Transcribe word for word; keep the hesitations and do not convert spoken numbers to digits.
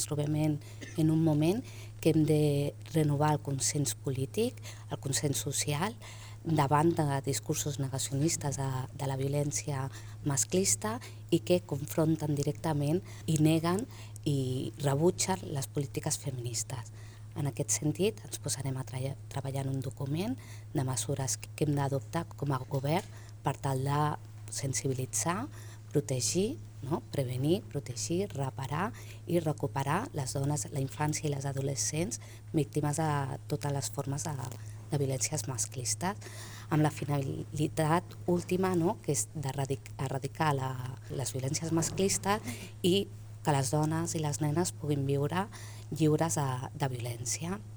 ens trobem en, en un moment que hem de renovar el consens polític, el consens social, davant de discursos negacionistes de, de la violència masclista i que confronten directament i neguen i rebutgen les polítiques feministes. En aquest sentit, ens posarem a tra- treballar en un document de mesures que hem d'adoptar com a govern per tal de sensibilitzar, protegir, no? prevenir, protegir, reparar i recuperar les dones, la infància i les adolescents víctimes de totes les formes de, de violències masclistes, amb la finalitat última, no? que és d'erradicar la, les violències masclistes i que les dones i les nenes puguin viure lliures de, de violència.